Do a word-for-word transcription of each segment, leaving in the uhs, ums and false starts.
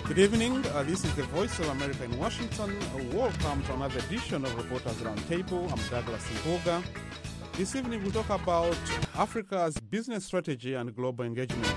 Good evening. Uh, this is the Voice of America in Washington. Uh, welcome to another edition of Reporters Roundtable. I'm Douglas Ihoga. This evening we'll talk about Africa's business strategy and global engagement.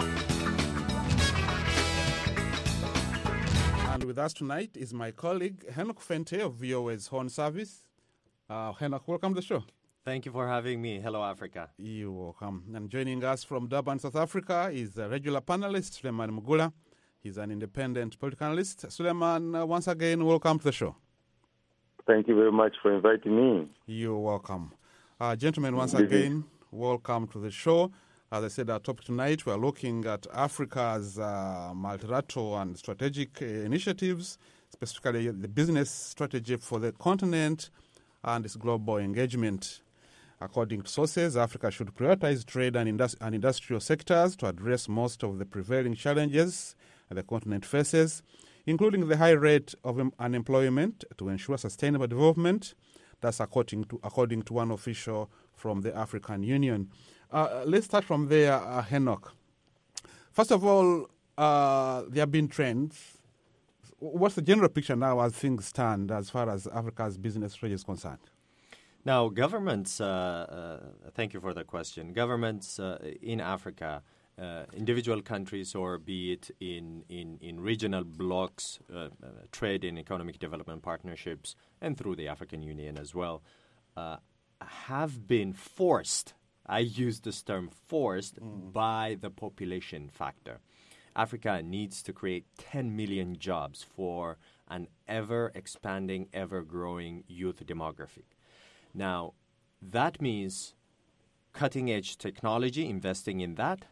And with us tonight is my colleague, Henok Fente of V O A's Horn Service. Uh, Henok, welcome to the show. Thank you for having me. Hello, Africa. You're welcome. And joining us from Durban, South Africa is a regular panelist, Suleiman Mugula. He's an independent political analyst. Suleiman, uh, once again, welcome to the show. Thank you very much for inviting me. You're welcome. Uh, gentlemen, once again, welcome to the show. As I said, our topic tonight, we're looking at Africa's uh, multilateral and strategic uh, initiatives, specifically the business strategy for the continent and its global engagement. According to sources, Africa should prioritize trade and, industri- and industrial sectors to address most of the prevailing challenges the continent faces, including the high rate of um, unemployment, to ensure sustainable development. That's according to according to one official from the African Union. Uh, let's start from there, uh, Henok. First of all, uh, there have been trends. What's the general picture now as things stand as far as Africa's business strategy is concerned? Now, governments, uh, uh, thank you for the question. Governments uh, in Africa, uh, individual countries, or be it in, in, in regional blocs, uh, uh, trade and economic development partnerships, and through the African Union as well, uh, have been forced, I use this term forced, mm. by the population factor. Africa needs to create ten million jobs for an ever-expanding, ever-growing youth demographic. Now, that means cutting-edge technology, investing in that,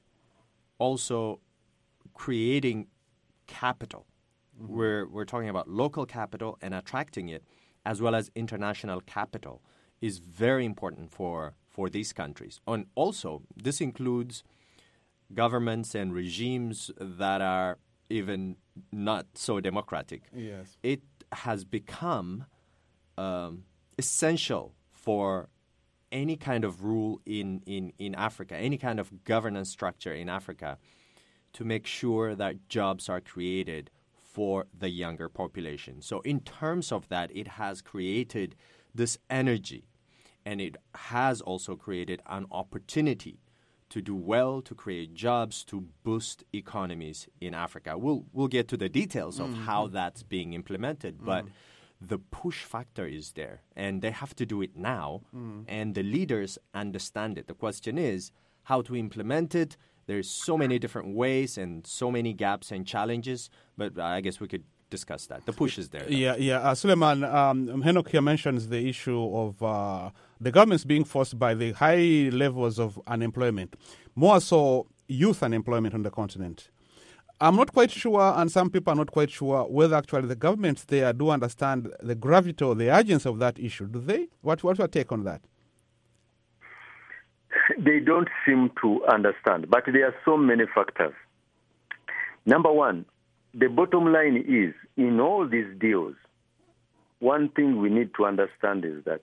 also creating capital. Mm-hmm. We're, we're talking about local capital and attracting it, as well as international capital, is very important for, for these countries. And also, this includes governments and regimes that are even not so democratic. Yes. It has become um, essential for any kind of rule in, in, in Africa, any kind of governance structure in Africa, to make sure that jobs are created for the younger population. So in terms of that, it has created this energy, and it has also created an opportunity to do well, to create jobs, to boost economies in Africa. We'll we'll get to the details of mm-hmm. how that's being implemented, mm-hmm. but the push factor is there, and they have to do it now, mm-hmm. and the leaders understand it. The question is how to implement it. There's so many different ways and so many gaps and challenges, but I guess we could discuss that. The push is there. Though. Yeah, yeah. Uh, Suleiman, um, Henok here mentions the issue of uh, the governments being forced by the high levels of unemployment, more so youth unemployment on the continent. I'm not quite sure, and some people are not quite sure, whether actually the governments there do understand the gravity or the urgency of that issue. Do they? What, what's your take on that? They don't seem to understand, but there are so many factors. Number one, the bottom line is, in all these deals, one thing we need to understand is that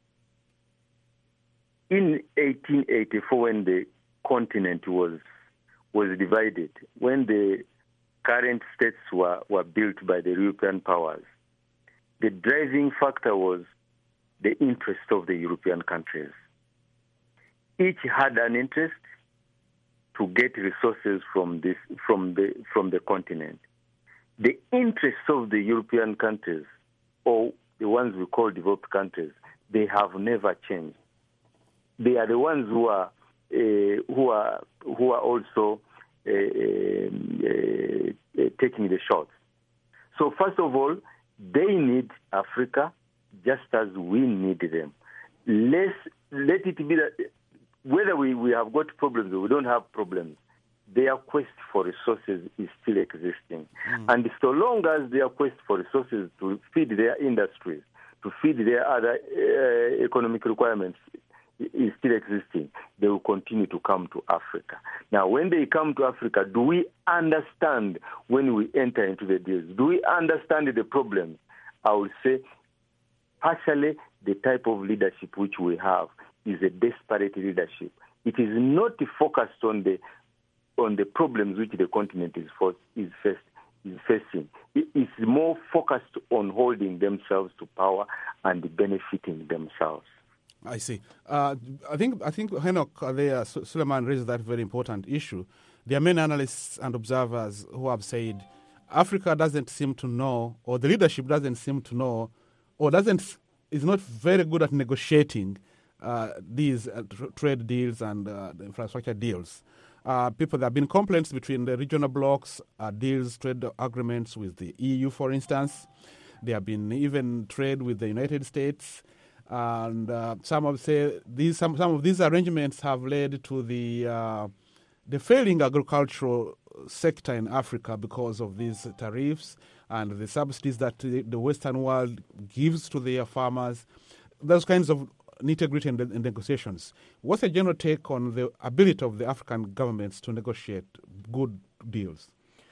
in eighteen eighty-four, when the continent was was divided, when the current states were, were built by the European powers, the driving factor was the interest of the European countries. Each had an interest to get resources from this from the from the continent. The interests of the European countries, or the ones we call developed countries, they have never changed. They are the ones who are uh, who are who are also uh, uh, uh, taking the shots. So first of all, they need Africa just as we need them. Let's let it be that whether we, we have got problems or we don't have problems, their quest for resources is still existing. Mm. And so long as their quest for resources to feed their industries, to feed their other uh, economic requirements is still existing, they will continue to come to Africa. Now, when they come to Africa, do we understand when we enter into the deals? Do we understand the problems? I would say partially the type of leadership which we have is a desperate leadership. It is not focused on the on the problems which the continent is, for, is faced. is facing. It's more focused on holding themselves to power and benefiting themselves. I see. Uh, I think I think Henok uh, there, Suleiman raised that very important issue. There are many analysts and observers who have said Africa doesn't seem to know, or the leadership doesn't seem to know, or doesn't is not very good at negotiating uh, these uh, tr- trade deals and uh, the infrastructure deals. Uh, people, there have been complaints between the regional blocs, uh, deals, trade agreements with the E U, for instance. There have been even trade with the United States. And uh, some of say these some, some of these arrangements have led to the uh, the failing agricultural sector in Africa because of these tariffs and the subsidies that the, the Western world gives to their farmers. Those kinds of nitty-gritty in, in negotiations. What's the general take on the ability of the African governments to negotiate good deals?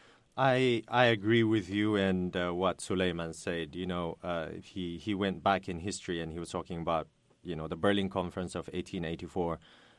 I I agree with you and uh, what Suleiman said. You know, uh, he he went back in history and he was talking about, you know, the Berlin Conference of eighteen eighty-four.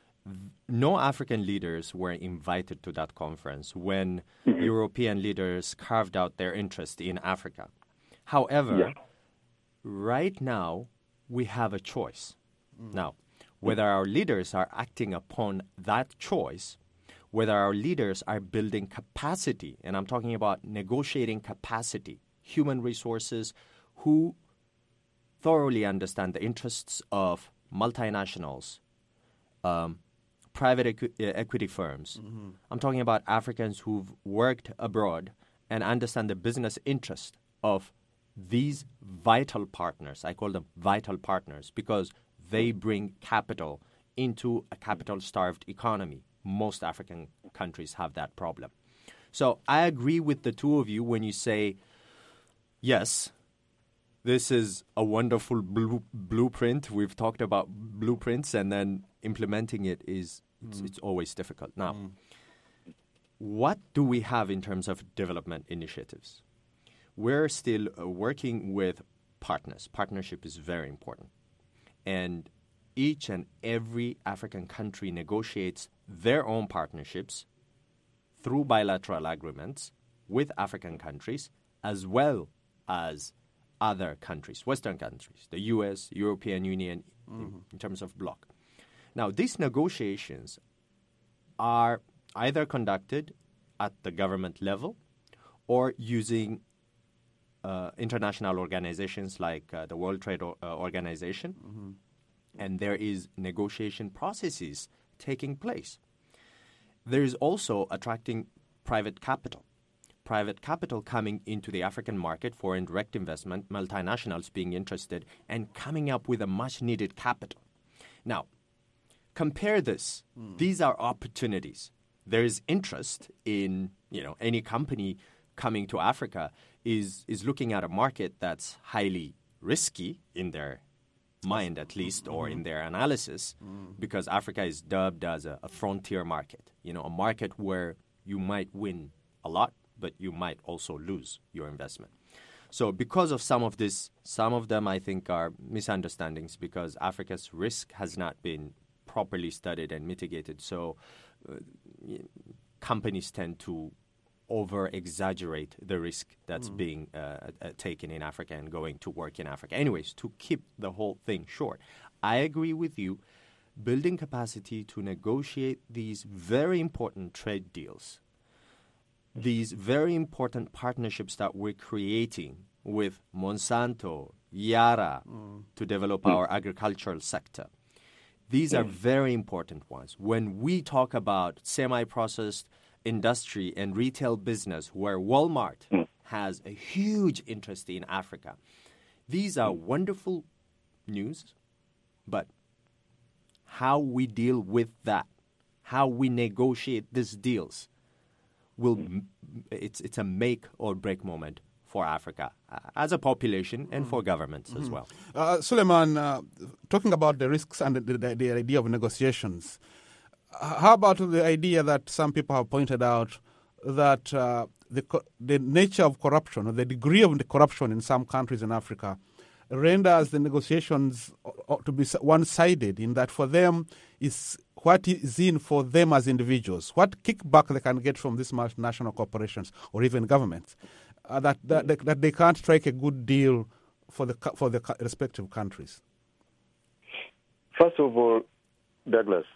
No African leaders were invited to that conference when mm-hmm. European leaders carved out their interest in Africa. However, yeah. right now we have a choice. Mm. Now, whether our leaders are acting upon that choice, whether our leaders are building capacity, and I'm talking about negotiating capacity, human resources who thoroughly understand the interests of multinationals, um, private equi- equity firms. Mm-hmm. I'm talking about Africans who've worked abroad and understand the business interest of these vital partners. I call them vital partners because they bring capital into a capital-starved economy. Most African countries have that problem. So I agree with the two of you when you say, yes, this is a wonderful blue, blueprint. We've talked about blueprints, and then implementing it is it's, mm. it's always difficult. Now, mm. what do we have in terms of development initiatives? We're still uh, working with partners. Partnership is very important. And each and every African country negotiates their own partnerships through bilateral agreements with African countries as well as other countries, Western countries, the U S, European Union, mm-hmm. in, in terms of bloc. Now, these negotiations are either conducted at the government level or using uh, international organizations like uh, the World Trade o- uh, Organization, mm-hmm. and there is negotiation processes taking place. There is also attracting private capital. Private capital coming into the African market for indirect investment, multinationals being interested, and coming up with a much-needed capital. Now, compare this. Mm. These are opportunities. There is interest in, you know, any company coming to Africa is is looking at a market that's highly risky in their mind, at least, or in their analysis, mm. because Africa is dubbed as a, a frontier market, you know, a market where you might win a lot, but you might also lose your investment. So because of some of this, some of them I think are misunderstandings because Africa's risk has not been properly studied and mitigated. So uh, companies tend to over-exaggerate the risk that's mm. being uh, uh, taken in Africa and going to work in Africa. Anyways, to keep the whole thing short, I agree with you. Building capacity to negotiate these very important trade deals, these very important partnerships that we're creating with Monsanto, Yara, mm. to develop mm. our agricultural sector. These mm. are very important ones. When we talk about semi-processed industry and retail business where Walmart mm. has a huge interest in Africa. These are wonderful news, but how we deal with that, how we negotiate these deals, will it's it's a make or break moment for Africa uh, as a population and for governments mm-hmm. as well. Uh, Suleiman, uh, talking about the risks and the, the, the idea of negotiations, how about the idea that some people have pointed out that uh, the the nature of corruption or the degree of the corruption in some countries in Africa renders the negotiations to be one-sided in that for them is what is in for them as individuals, what kickback they can get from these multinational corporations or even governments, uh, that, that, that they can't strike a good deal for the for the respective countries? First of all, Douglas,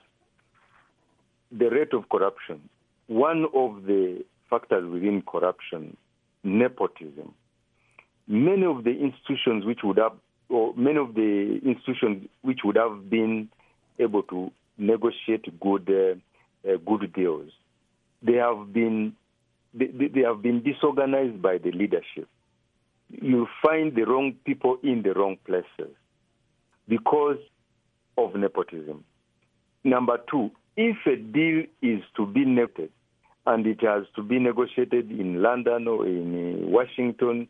the rate of corruption, one of the factors within corruption, nepotism. Many of the institutions which would have, or many of the institutions which would have been able to negotiate good, uh, uh, good deals, they have been, they, they have been disorganized by the leadership. You find the wrong people in the wrong places because of nepotism. Number two, if a deal is to be negotiated and it has to be negotiated in London or in Washington,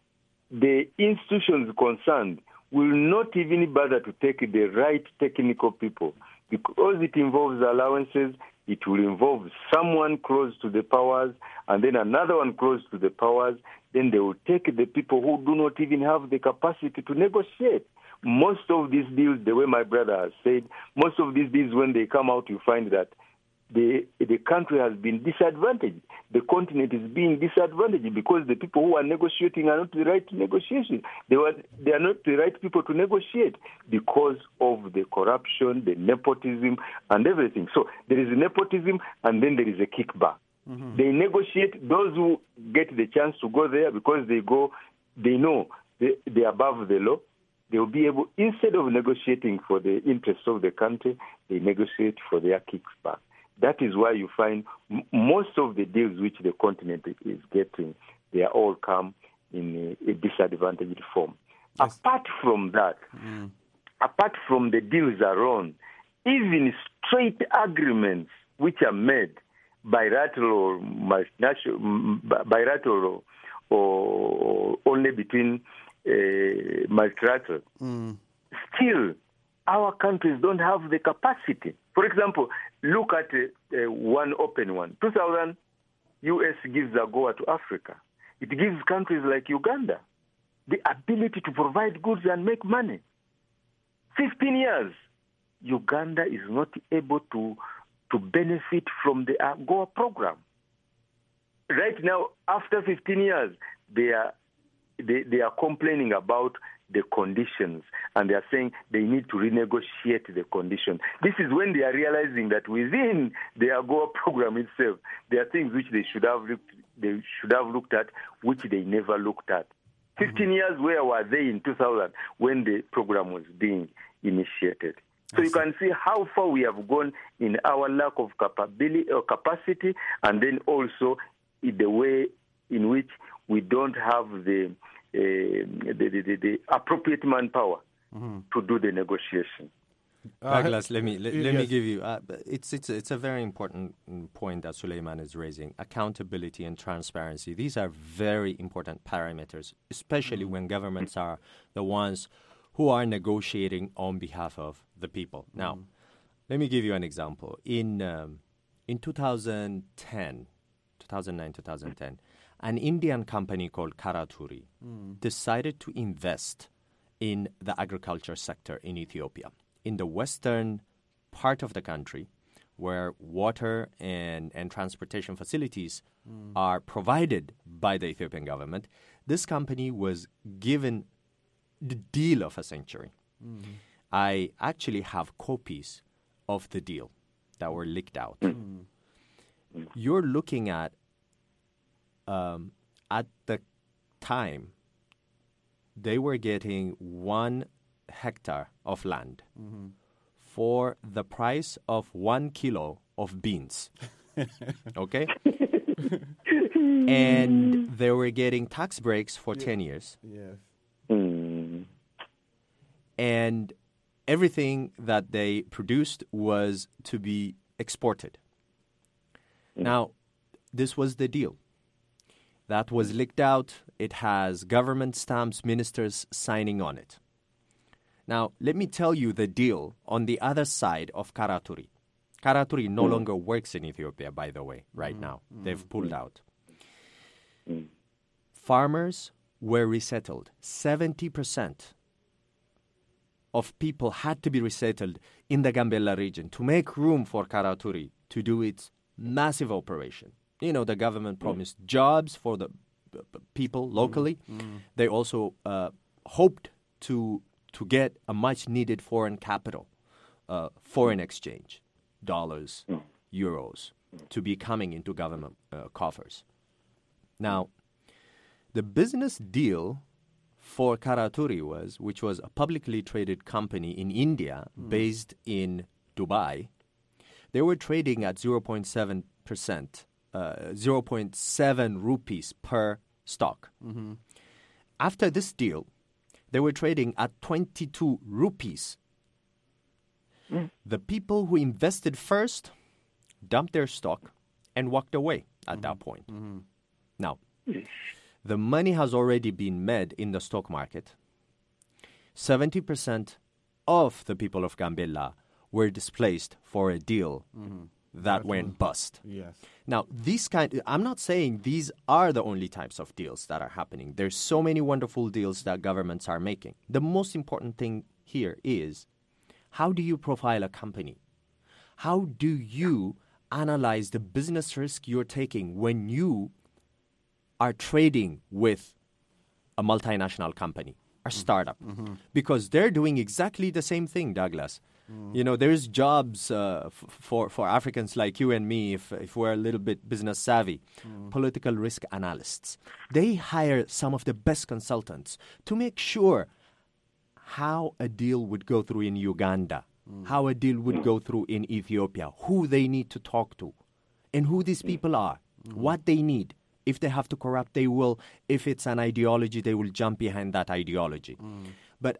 the institutions concerned will not even bother to take the right technical people because it involves allowances. It will involve someone close to the powers and then another one close to the powers. Then they will take the people who do not even have the capacity to negotiate. Most of these deals, the way my brother has said, most of these deals, when they come out, you find that the the country has been disadvantaged. The continent is being disadvantaged because the people who are negotiating are not the right negotiations. They were they are not the right people to negotiate because of the corruption, the nepotism, and everything. So there is nepotism, and then there is a kickback. Mm-hmm. They negotiate. Those who get the chance to go there because they go, they know they they are above the law. They will be able, instead of negotiating for the interests of the country, they negotiate for their kickback. That is why you find m- most of the deals which the continent is getting, they are all come in a, a disadvantaged form. Yes. Apart from that, mm. apart from the deals around, even straight agreements which are made bilateral or multinational, bilateral or, or only between uh, multilateral, mm. still our countries don't have the capacity. For example, look at uh, uh, one open one. two thousand, U S gives AGOA to Africa. It gives countries like Uganda the ability to provide goods and make money. fifteen years, Uganda is not able to, to benefit from the AGOA program. Right now, after fifteen years, they are, they, they are complaining about the conditions, and they are saying they need to renegotiate the conditions. This is when they are realizing that within the AGOA program itself, there are things which they should have looked, they should have looked at, which they never looked at. Fifteen mm-hmm. years, where were they in two thousand when the program was being initiated? So you can see how far we have gone in our lack of capability or capacity, and then also in the way in which we don't have the Uh, the, the, the appropriate manpower mm-hmm. to do the negotiation. Uh, Douglas, let me let, let yes. me give you. Uh, it's it's it's a very important point that Suleiman is raising. Accountability and transparency. These are very important parameters, especially mm-hmm. when governments are the ones who are negotiating on behalf of the people. Mm-hmm. Now, let me give you an example. In um, in twenty ten, two thousand nine, two thousand ten. An Indian company called Karaturi mm. decided to invest in the agriculture sector in Ethiopia, in the western part of the country, where water and, and transportation facilities mm. are provided by the Ethiopian government. This company was given the deal of a century. Mm. I actually have copies of the deal that were leaked out. Mm. You're looking at Um, at the time, they were getting one hectare of land mm-hmm. for the price of one kilo of beans. Okay? And they were getting tax breaks for yeah. ten years. Yes. Mm. And everything that they produced was to be exported. Mm. Now, this was the deal. That was leaked out. It has government stamps, ministers signing on it. Now, let me tell you the deal on the other side of Karaturi. Karaturi no mm. longer works in Ethiopia, by the way, right mm. now. Mm. They've pulled out. Mm. Farmers were resettled. seventy percent of people had to be resettled in the Gambella region to make room for Karaturi to do its massive operation. You know, the government promised mm. jobs for the b- b- people locally. Mm. Mm. They also uh, hoped to to get a much-needed foreign capital, uh, foreign exchange, dollars, mm. euros, to be coming into government uh, coffers. Now, the business deal for Karaturi was, which was a publicly traded company in India mm. based in Dubai, they were trading at zero point seven percent, uh, zero point seven rupees per stock. Mm-hmm. After this deal, they were trading at twenty-two rupees. Mm. The people who invested first dumped their stock and walked away at mm-hmm. that point. Mm-hmm. Now, the money has already been made in the stock market. seventy percent of the people of Gambella were displaced for a deal mm-hmm. that, that went was, bust. Yes. Now, these kind, I'm not saying these are the only types of deals that are happening. There's so many wonderful deals that governments are making. The most important thing here is, how do you profile a company? How do you analyze the business risk you're taking when you are trading with a multinational company, a startup? Mm-hmm. Because they're doing exactly the same thing, Douglas. Mm. You know, there's jobs uh, f- for, for Africans like you and me, if, if we're a little bit business savvy, mm. political risk analysts. They hire some of the best consultants to make sure how a deal would go through in Uganda, mm. how a deal would go through in Ethiopia, who they need to talk to, and who these people are, mm. what they need. If they have to corrupt, they will. If it's an ideology, they will jump behind that ideology. Mm. But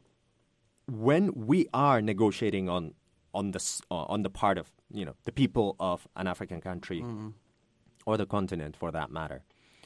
when we are negotiating on on the uh, on the part of, you know, the people of an African country mm. or the continent for that matter,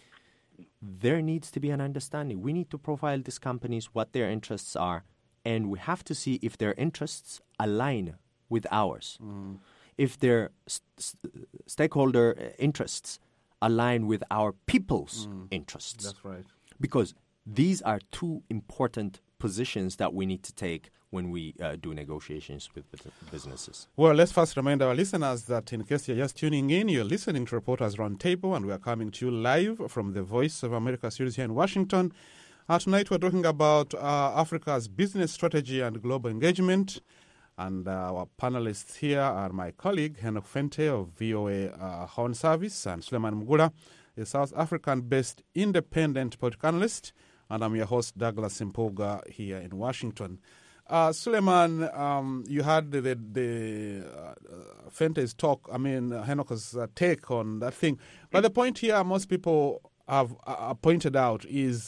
there needs to be an understanding. We need to profile these companies, what their interests are, and we have to see if their interests align with ours. Mm. If their st- stakeholder interests align with our people's mm. interests. That's right. Because these are two important positions that we need to take when we uh, do negotiations with businesses. Well, let's first remind our listeners that in case you're just tuning in, you're listening to Reporters Roundtable, and we are coming to you live from the Voice of America studios here in Washington. Uh, tonight we're talking about uh, Africa's business strategy and global engagement. And uh, our panelists here are my colleague, Henok Fente of V O A uh, Horn Service, and Suleiman Mugula, a South African-based independent political analyst. And I'm your host, Douglas Simpoga, here in Washington. Uh, Suleiman, um, you had the, the, the uh, Fente's talk, I mean, Henok's uh, take on that thing. But the point here most people have uh, pointed out is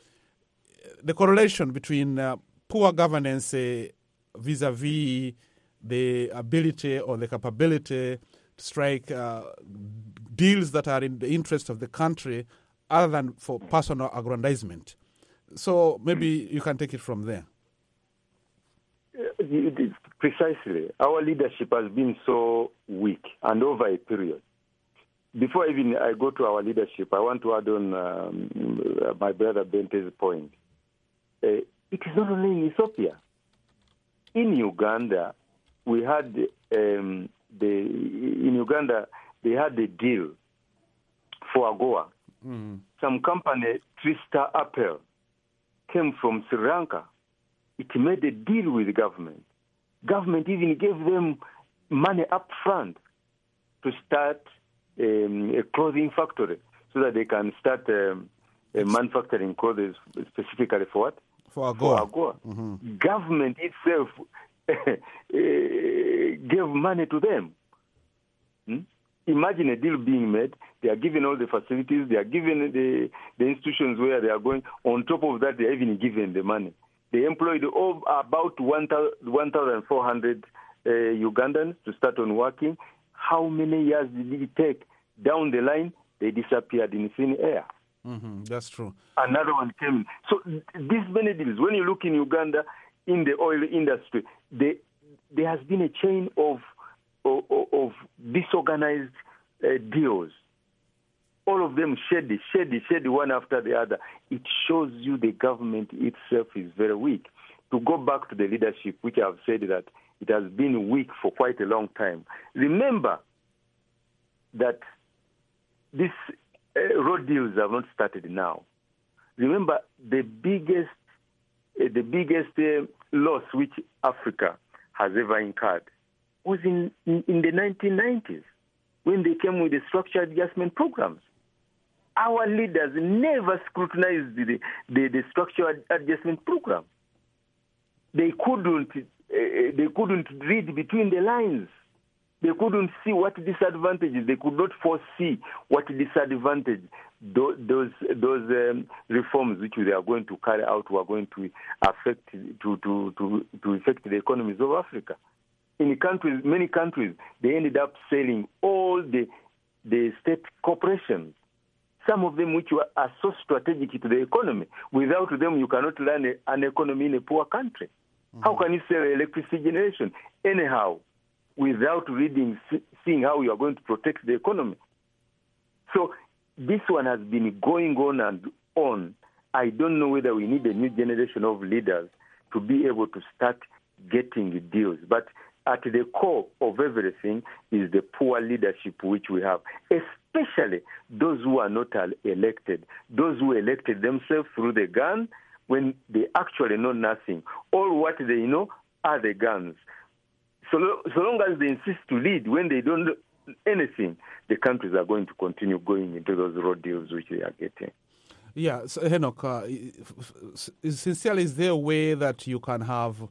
the correlation between uh, poor governance uh, vis-a-vis the ability or the capability to strike uh, deals that are in the interest of the country other than for personal aggrandizement. So maybe you can take it from there. Precisely. Our leadership has been so weak and over a period. Before even I go to our leadership, I want to add on um, my brother Bente's point. Uh, it is not only in Ethiopia. In Uganda, we had um, the in Uganda they had the deal for AGOA. Mm. Some company, Tristar Apple, came from Sri Lanka. It made a deal with the government. Government even gave them money up front to start um, a clothing factory so that they can start um, uh, manufacturing clothes specifically for what? For AGOA. For AGOA. Mm-hmm. Government itself uh, gave money to them. Hmm? Imagine a deal being made. They are given all the facilities. They are given the, the institutions where they are going. On top of that, they are even given the money. They employed all, about one thousand four hundred uh, Ugandans to start on working. How many years did it take? Down the line, they disappeared in thin air. Mm-hmm, that's true. Another one came. So these many deals, when you look in Uganda, in the oil industry, they, there has been a chain of of, of disorganized uh, deals. All of them shady, shady, shady, one after the other. It shows you the government itself is very weak. to go back to the leadership, which I've said that it has been weak for quite a long time. Remember that these uh, road deals have not started now. Remember the biggest, uh, the biggest uh, loss which Africa has ever incurred was in, in, in the nineteen nineties when they came with the structured adjustment programs. Our leaders never scrutinized the, the, the structured adjustment program. They couldn't, uh, they couldn't read between the lines. They couldn't see what disadvantages. They could not foresee what disadvantage those those, those um, reforms which they are going to carry out were going to affect to to to, to affect the economies of Africa. In countries, many countries, they ended up selling all the the state corporations. Some of them which were, are so strategic to the economy. Without them, you cannot run a, an economy in a poor country. Mm-hmm. How can you sell electricity generation anyhow without reading, seeing how you are going to protect the economy? So this one has been going on and on. I don't know whether we need a new generation of leaders to be able to start getting deals. But at the core of everything is the poor leadership which we have, especially those who are not elected, those who elected themselves through the gun when they actually know nothing. All what they know are the guns. So, so long as they insist to lead when they don't know anything, the countries are going to continue going into those road deals which they are getting. Yeah, so Enoch, uh, sincerely, is there a way that you can have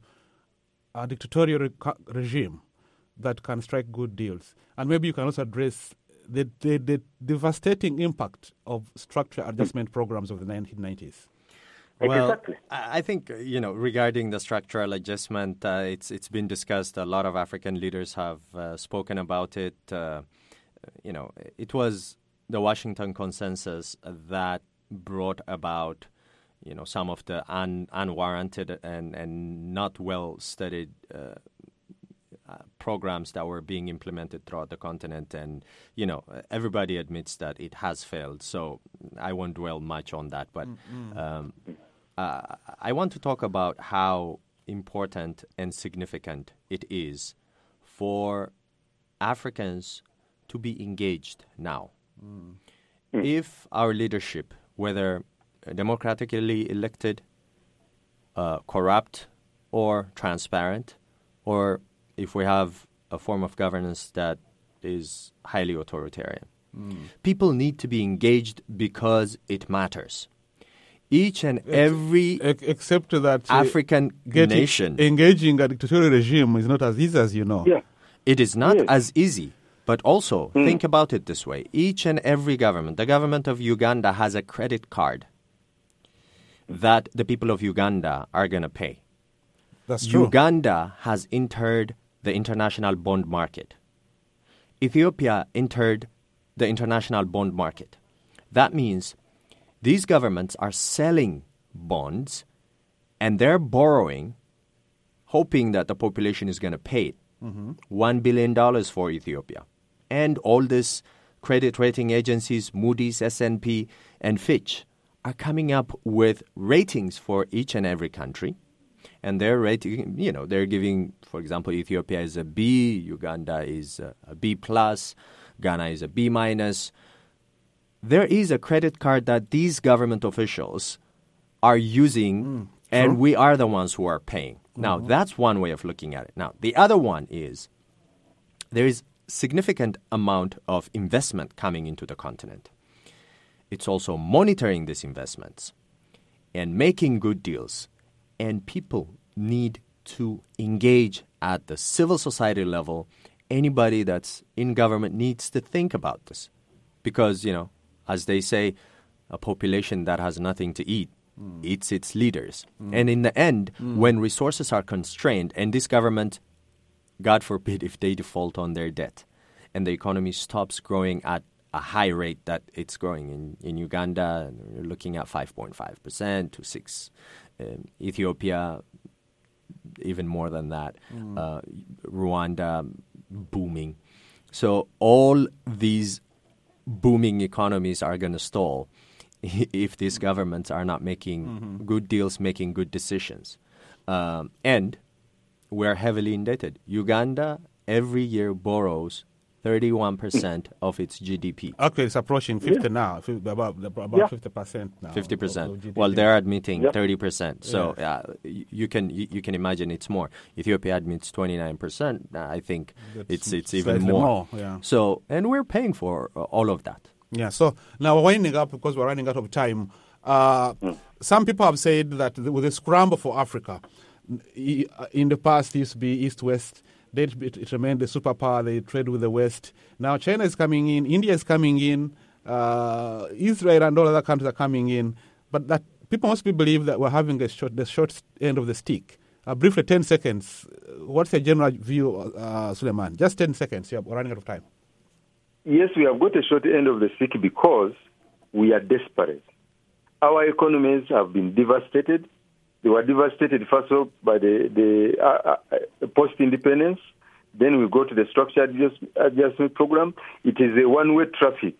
a dictatorial re- regime that can strike good deals? And maybe you can also address the, the, the devastating impact of structural adjustment programs of the nineteen nineties. Well, exactly. I think, you know, regarding the structural adjustment, uh, it's it's been discussed. A lot of African leaders have uh, spoken about it. Uh, you know, it was the Washington Consensus that brought about, you know, some of the un, unwarranted and, and not well-studied uh, uh, programs that were being implemented throughout the continent. And, you know, everybody admits that it has failed. So I won't dwell much on that. But mm-hmm. um, uh, I want to talk about how important and significant it is for Africans to be engaged now. Mm. If our leadership, whether democratically elected, uh, corrupt, or transparent, or if we have a form of governance that is highly authoritarian. Mm. People need to be engaged because it matters. Each and every Ex- except that uh, African getting, nation. Engaging a dictatorial regime is not as easy as you know. Yeah. It is not yes. as easy. But also, mm. think about it this way. Each and every government, the government of Uganda has a credit card that the people of Uganda are going to pay. That's true. Uganda has entered the international bond market. Ethiopia entered the international bond market. That means these governments are selling bonds and they're borrowing, hoping that the population is going to pay it. Mm-hmm. One billion dollars for Ethiopia. And all these credit rating agencies, Moody's, S and P, and Fitch, are coming up with ratings for each and every country. And they're rating, you know, they're giving, for example, Ethiopia is a B, Uganda is a, a B plus, Ghana is a B minus. There is a credit card that these government officials are using, mm, and we are the ones who are paying. Now, mm-hmm. that's one way of looking at it. Now, the other one is there is significant amount of investment coming into the continent. It's also monitoring these investments and making good deals. And people need to engage at the civil society level. Anybody that's in government needs to think about this. Because, you know, as they say, a population that has nothing to eat Mm. eats its leaders. Mm. And in the end, mm. when resources are constrained, and this government, God forbid, if they default on their debt, and the economy stops growing at a high rate that it's growing in, in Uganda, you're looking at five point five percent to six. Um, Ethiopia, even more than that. Mm. Uh, Rwanda, booming. So all these booming economies are going to stall if these governments are not making mm-hmm. good deals, making good decisions. Um, and we're heavily indebted. Uganda every year borrows thirty-one percent of its G D P. Actually, it's approaching fifty yeah. now, about, about yeah. fifty percent now. fifty percent. Of, of well, they're admitting yeah. thirty percent. So yes. uh, you can you, you can imagine it's more. Ethiopia admits twenty-nine percent. I think That's it's it's even more. more. Yeah. So, and we're paying for uh, all of that. Yeah, so now we're winding up because we're running out of time. Uh, mm. Some people have said that with the scramble for Africa, in the past it used to be East-West. They, it, it remained the superpower. They trade with the West. Now China is coming in. India is coming in. Uh, Israel and all other countries are coming in. But that people must believe that we're having a short, the short end of the stick. Uh, briefly, ten seconds. What's your general view, uh, Suleiman? Just ten seconds. Yeah, we're running out of time. Yes, we have got a short end of the stick because we are desperate. Our economies have been devastated. They were devastated, first of all, by the, the uh, uh, post-independence. Then we go to the structured adjustment program. It is a one-way traffic.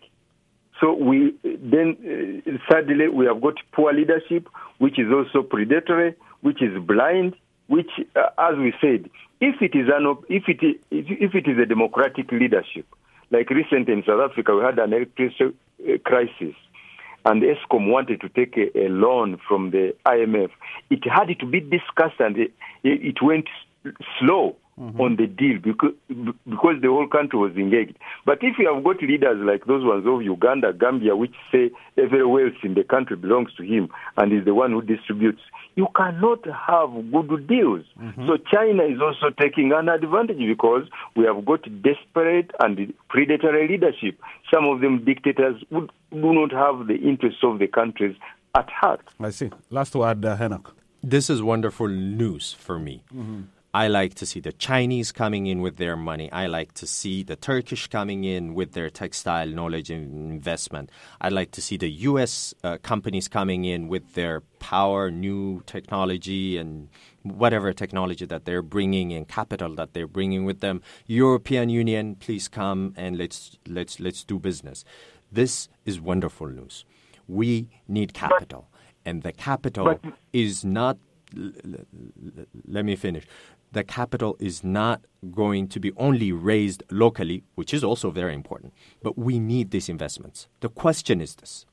So we then, uh, sadly, we have got poor leadership, which is also predatory, which is blind, which, uh, as we said, if it is an, if it is, if it is a democratic leadership, like recently in South Africa, we had an electricity crisis. And ESCOM wanted to take a, a loan from the I M F. It had to be discussed, and it, it went slow mm-hmm. on the deal because, because the whole country was engaged. But if you have got leaders like those ones of Uganda, Gambia, which say every wealth in the country belongs to him and is the one who distributes, you cannot have good deals. Mm-hmm. So China is also taking an advantage because we have got desperate and predatory leadership. Some of them dictators would, do not have the interests of the countries at heart. I see. Last word, uh, Enoch. This is wonderful news for me. Mm-hmm. I like to see the Chinese coming in with their money. I like to see the Turkish coming in with their textile knowledge and investment. I like to see the U S uh, companies coming in with their power, new technology, and whatever technology that they're bringing and capital that they're bringing with them. European Union, please come and let's let's let's do business. This is wonderful news. We need capital, and the capital but, is not. L- l- l- let me finish. The capital is not going to be only raised locally, which is also very important, but we need these investments. The question is this.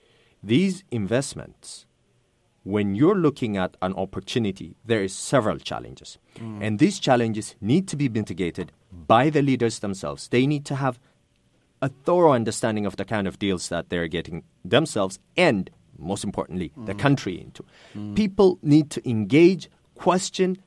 These investments, when you're looking at an opportunity, there is several challenges. Mm. And these challenges need to be mitigated by the leaders themselves. They need to have a thorough understanding of the kind of deals that they're getting themselves and, most importantly, mm. the country into. Mm. People need to engage, question,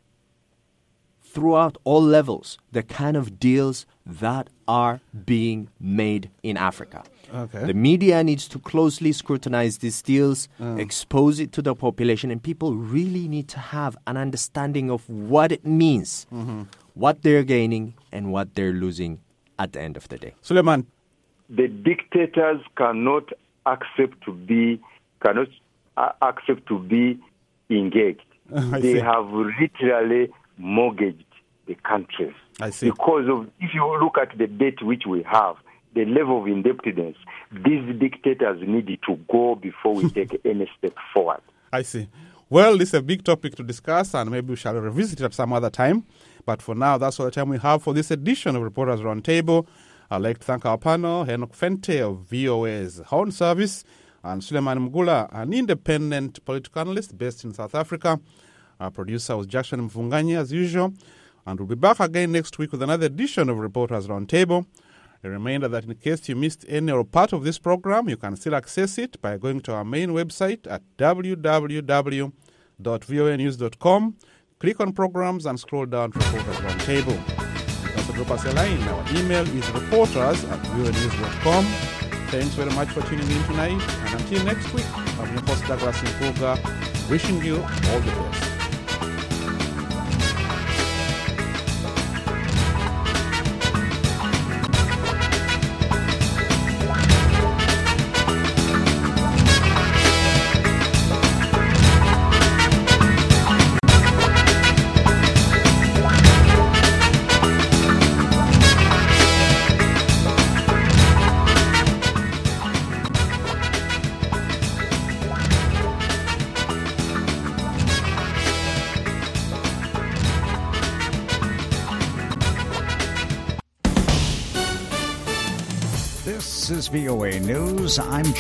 throughout all levels, the kind of deals that are being made in Africa. Okay. The media needs to closely scrutinize these deals, mm. expose it to the population, and people really need to have an understanding of what it means, mm-hmm. what they're gaining, and what they're losing at the end of the day. Suleiman. The dictators cannot accept to be cannot uh, accept to be engaged. I they see. have literally mortgaged the countries. I see. Because of, if you look at the debt which we have, the level of indebtedness, these dictators need to go before we take any step forward. I see. Well, this is a big topic to discuss, and maybe we shall revisit it at some other time. But for now, that's all the time we have for this edition of Reporters Roundtable. I'd like to thank our panel, Enoch Fente of V O A's Horn Service, and Suleiman Mgula, an independent political analyst based in South Africa. Our producer was Jackson Mfunganya, as usual. And we'll be back again next week with another edition of Reporters Roundtable. A reminder that in case you missed any or part of this program, you can still access it by going to our main website at w w w dot voa news dot com. Click on programs and scroll down to Reporters Roundtable. You can also drop us a line. Our email is reporters at voa news dot com. Thanks very much for tuning in tonight. And until next week, I'm your host Douglas Nkuga, wishing you all the best. This is V O A News. I'm